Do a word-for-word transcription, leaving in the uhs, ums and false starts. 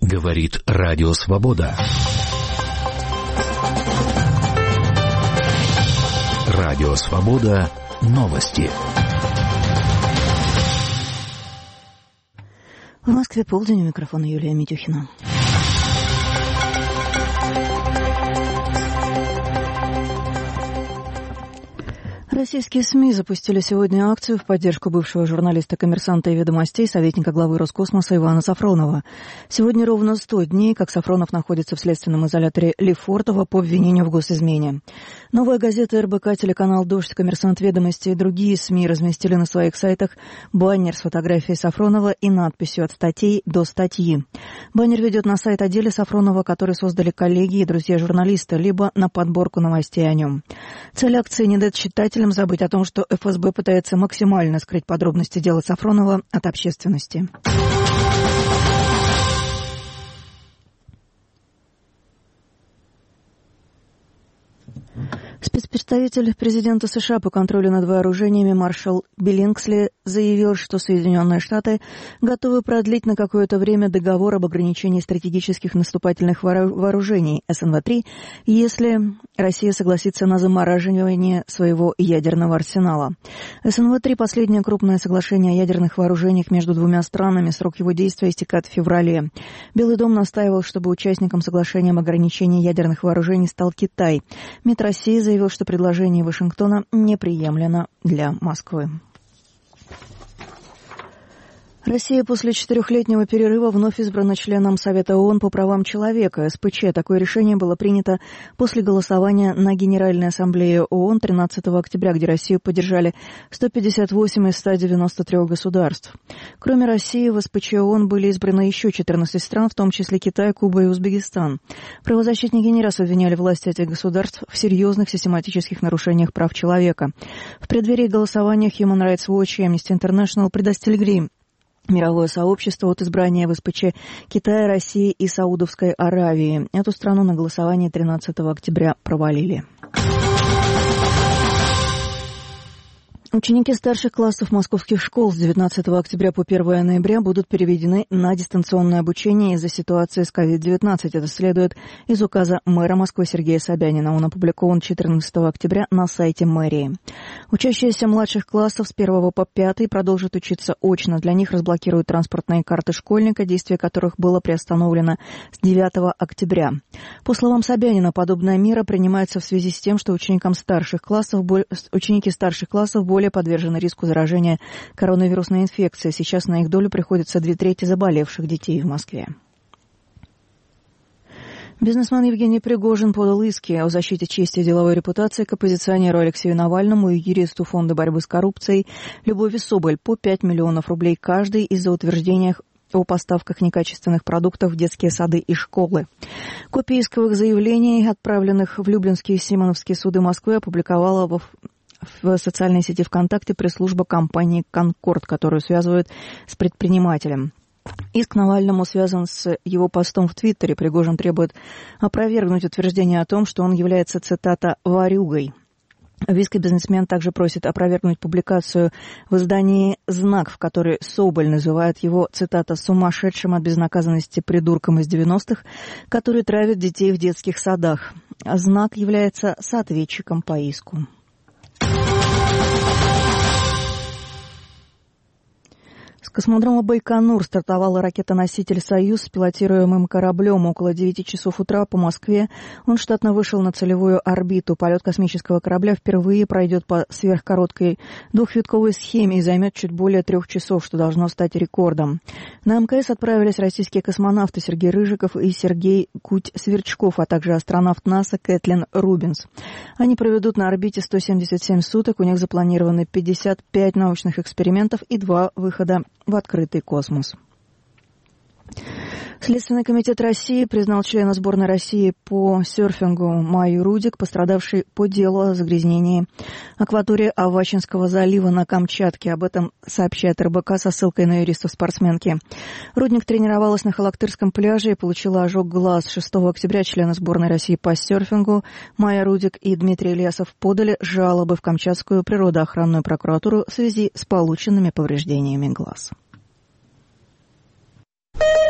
Говорит Радио Свобода. Радио Свобода. Новости. В Москве полдень, у микрофона Юлия Митюхина. Российские СМИ запустили сегодня акцию в поддержку бывшего журналиста «Коммерсанта» и «Ведомостей», советника главы Роскосмоса Ивана Сафронова. Сегодня ровно сто дней, как Сафронов находится в следственном изоляторе Лефортово по обвинению в госизмене. Новая газета эр бэ ка, телеканал «Дождь», «Коммерсант», «Ведомости» и другие СМИ разместили на своих сайтах баннер с фотографией Сафронова и надписью «От статей до статьи». Баннер ведет на сайт о деле Сафронова, который создали коллеги и друзья журналиста, либо на подборку новостей о нем. Цель акции не дать читателям забыть о том, что эф эс бэ пытается максимально скрыть подробности дела Сафронова от общественности. Спецпредставитель президента США по контролю над вооружениями маршал Биллингсли заявил, что Соединенные Штаты готовы продлить на какое-то время договор об ограничении стратегических наступательных вооружений эс эн вэ три, если Россия согласится на замораживание своего ядерного арсенала. эс эн вэ три – последнее крупное соглашение о ядерных вооружениях между двумя странами. Срок его действия истекает в феврале. Белый дом настаивал, чтобы участником соглашения об ограничении ядерных вооружений стал Китай. МИД России заявил, что предложение Вашингтона неприемлемо для Москвы. Россия после четырехлетнего перерыва вновь избрана членом Совета ООН по правам человека, эс пэ че. Такое решение было принято после голосования на Генеральной Ассамблее ООН тринадцатого октября, где Россию поддержали сто пятьдесят восемь из ста девяноста трёх государств. Кроме России, в эс пэ че ООН были избраны еще четырнадцать стран, в том числе Китай, Куба и Узбекистан. Правозащитники не раз обвиняли власти этих государств в серьезных систематических нарушениях прав человека. В преддверии голосования Human Rights Watch и Amnesty International предостерегли мировое сообщество от избрания в эс пэ че Китая, России и Саудовской Аравии. Эту страну на голосовании тринадцатого октября провалили. Ученики старших классов московских школ с девятнадцатого октября по первого ноября будут переведены на дистанционное обучение из-за ситуации с ковид девятнадцать. Это следует из указа мэра Москвы Сергея Собянина. Он опубликован четырнадцатого октября на сайте мэрии. Учащиеся младших классов с первого по пятый продолжат учиться очно. Для них разблокируют транспортные карты школьника, действие которых было приостановлено с девятого октября. По словам Собянина, подобная мера принимается в связи с тем, что ученикам старших классов, ученики старших классов более более подвержены риску заражения коронавирусной инфекцией. Сейчас на их долю приходится две трети заболевших детей в Москве. Бизнесмен Евгений Пригожин подал иски о защите чести и деловой репутации к оппозиционеру Алексею Навальному и юристу Фонда борьбы с коррупцией Любови Соболь по пять миллионов рублей каждый из-за утверждения о поставках некачественных продуктов в детские сады и школы. Копии исковых заявлений, отправленных в Люблинские и Симоновские суды Москвы, опубликовала во в социальной сети ВКонтакте пресс-служба компании «Конкорд», которую связывают с предпринимателем. Иск Навальному связан с его постом в Твиттере. Пригожин требует опровергнуть утверждение о том, что он является, цитата, «ворюгой». В иске бизнесмен также просит опровергнуть публикацию в издании «Знак», в которой Соболь называет его, цитата, «сумасшедшим от безнаказанности придурком из девяностых, который травит детей в детских садах». «Знак» является соответчиком по иску. С космодрома Байконур стартовала ракета-носитель «Союз» с пилотируемым кораблем. Около девяти часов утра по Москве он штатно вышел на целевую орбиту. Полет космического корабля впервые пройдет по сверхкороткой двухвитковой схеме и займет чуть более трех часов, что должно стать рекордом. На эм ка эс отправились российские космонавты Сергей Рыжиков и Сергей Куть-Сверчков, а также астронавт НАСА Кэтлин Рубинс. Они проведут на орбите сто семьдесят семь суток. У них запланированы пятьдесят пять научных экспериментов и два выхода в открытый космос. Следственный комитет России признал члена сборной России по серфингу Майю Рудик, пострадавшей по делу о загрязнении акватории Авачинского залива на Камчатке. Об этом сообщает эр бэ ка со ссылкой на юристов спортсменки. Рудник тренировалась на Халактырском пляже и получила ожог глаз. шестого октября члены сборной России по серфингу Майя Рудик и Дмитрий Ильясов подали жалобы в Камчатскую природоохранную прокуратуру в связи с полученными повреждениями глаз.